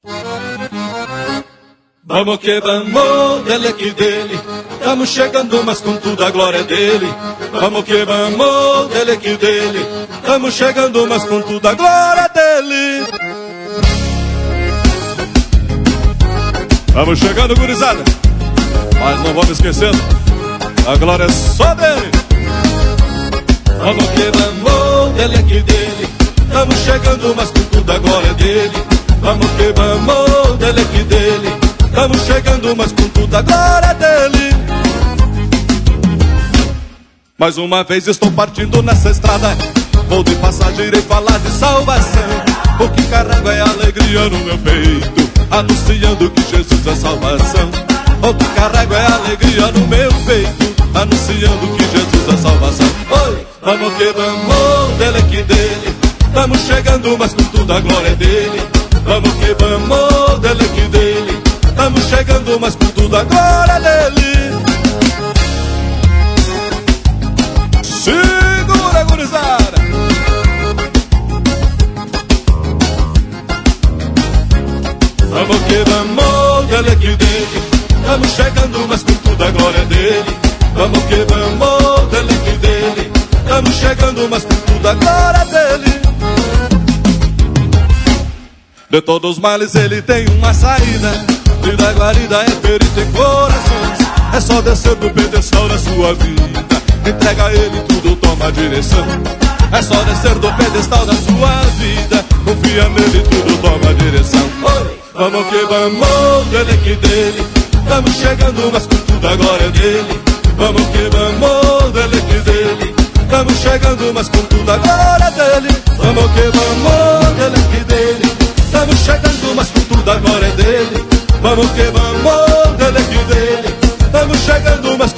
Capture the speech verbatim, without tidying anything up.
Vamos que vamos, dele que dele, estamos chegando, mas com tudo a glória é dele. Vamos que vamos, dele que dele, estamos chegando, mas com tudo a glória é dele. Vamos chegando, gurizada, mas não vamos esquecendo, a glória é só dele. Vamos que vamos, dele que dele, estamos chegando, mas com tudo a glória é dele. Vamos que vamos, dele que dele, estamos chegando, mas com tudo a glória dele. Mais uma vez estou partindo nessa estrada, vou de passagem, irei falar de salvação. O que carrego é alegria no meu peito, anunciando que Jesus é salvação. O que carrego é alegria no meu peito, anunciando que Jesus é salvação. Oi, vamos que vamos, dele que dele, estamos chegando, mas com tudo a glória dele. Vamos que vamos, dele que dele, estamos chegando, mas com tudo a glória dele. Segura, gurizada. Vamos que vamos, dele que dele, estamos chegando, mas com tudo a glória dele. Vamos que vamos, dele que dele, estamos chegando, mas com tudo a glória dele. De todos os males ele tem uma saída, e da guarida é perito em corações. É só descer do pedestal da sua vida, entrega a ele tudo, toma a direção. É só descer do pedestal da sua vida, confia nele, tudo toma a direção. Oi, vamos que vamos, dele que dele, estamos chegando, mas com tudo a glória dele. Vamos que vamos, dele que dele, estamos chegando, mas com tudo a glória dele. Vamos que vamos, dele que dele, estamos chegando, mas com tudo a glória dele. Vamos que vamos, dele que dele, estamos chegando, mas